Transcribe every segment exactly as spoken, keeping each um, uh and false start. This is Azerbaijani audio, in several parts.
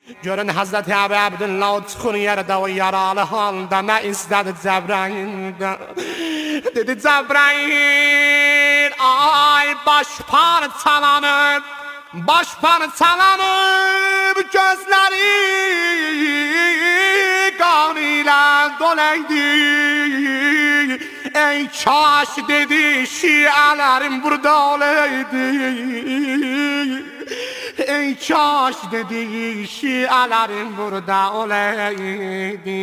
Görün Hazreti Əbu Abdullah çıxır yerdə o yaralı halda nə istədi Cəbraildən. Dedi Cəbrail, ay baş parçalanıb, baş parçalanıb, gözləri qan ilə doləydi. Ey kaş dedi şiələrim burada olaydı. Ey kaş dedi şiələrim burada olaydı.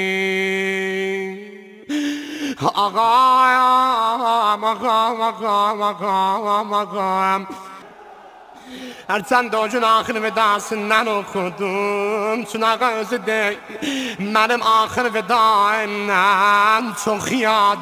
Ağam, ağam, ağam, ağam, ağam. Hərçənd o gün axır vedasından oxudum. Çün ağa özü deyil, mənim axır vedayımdan çox yad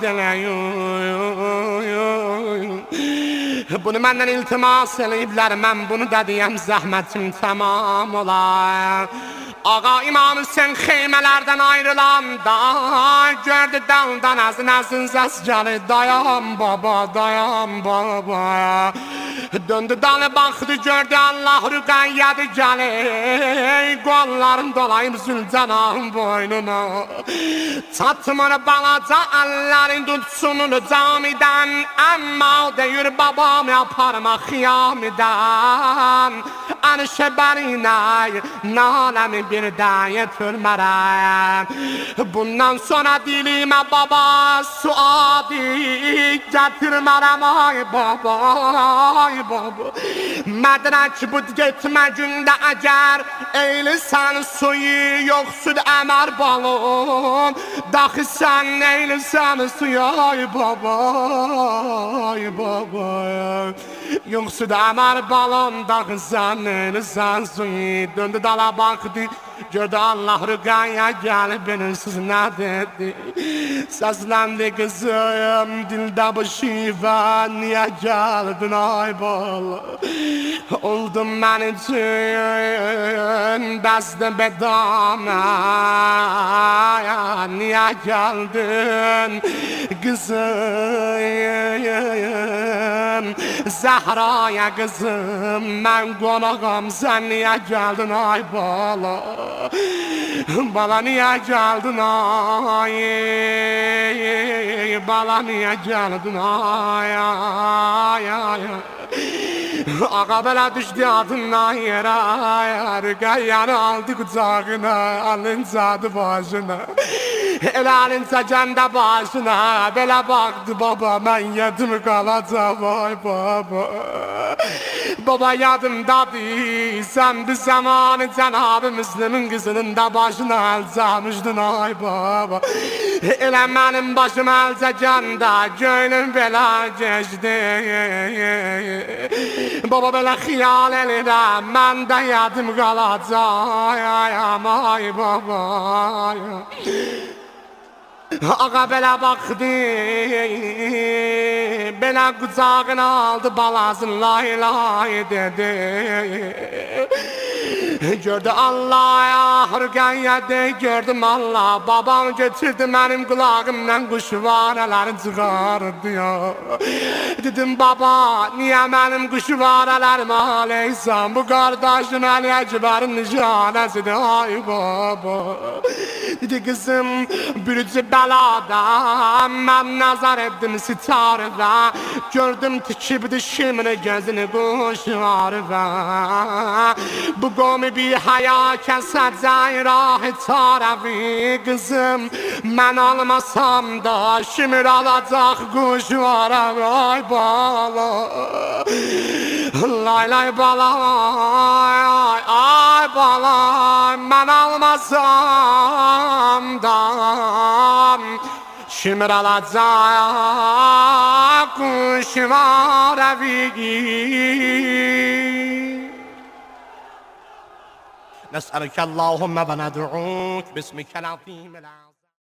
eləyim. Bunu məndən iltimas eləyiblər, mən bunu da deyəm zəhmətim tamam olar. Ağa İmam Hüseyin xeymələrdən ayrılanda gördü daldan azın azın səs gəlir. Dayan baba, dayan baba. Döndü dalı baxdı gördü Allah rüqəyyədi gəlir. Qollarım dolayıb Zülcəlanın boynuna. Çatmır balaca əllərin tutsununu camidən. Əmma o deyir babam yaparma xiyamidən. Ənişə bərinə naləmi bir dəyə türmərəm. Bundan sonra dilimə baba suadi gətirmərəm. Ay baba, ay baba. Mədrək bud getmə gündə əgər eylisən suyu yoxsud əmər balon. Daxı sən eylisən suyu ay baba, ay baba. Yoxsud əmər balon daxı sən eylisən suyu. Döndü dala baxdı. Gördü Allah rüqaya gəlib benimsiz nə dedi. Səsləndi qızım dildə bu şivə. Niyə gəldin ay bala. Oldum mən üçün bəzdə bədamə. Niyə gəldin qızım. Zəhraya qızım mən qonağam. Sən niyə gəldin ay bala. Bala niyə gəldin ay. Bala niyə gəldin ay ay ay. Ağa belə düşdü adından yerə. Rüqəyyanı aldı qucağına. Alıncadı başına. Elə alınca gəndə başına. Belə baxdı baba mən yedim qalacaq ay baba. Baba yadımdadır. Sən bir zamanı Cənab-ı Müslümün qızının da başına əl çalmışdın ay baba. Elə mənim başım əl çəkəndə gönlüm belə keçdi. Baba belə xiyal edirəm, mən də yadım qalacaq ay baba. Ağa belə baxdı, belə qucağına aldı balasını lay lay dedi. Gördü Allah rüqəyyədi, gördüm Allah. Babam götürdü mənim qulağımdan quşvarələri çıxardı ya. Dedim baba, niyə mənim quşvarələrimi aleysən? Bu qardaşın Əli Əkbərin nişanəsidir ay baba. Dedi qızım, bürücü bəladan mən nəzər etdim sitarıda. Gördüm tikibdi şimdi gözünü quşvarıda. Bu qomi bir haya kəsəcək rahı tarəvi. Qızım, mən almasam da şimir alacaq quşvarəvi ay bala. Lay lay bala ay ay bala. Mən almasam da şimir alacaq quşvarəvi. نسألك اللهم وندعوك باسمك العظيم العظيم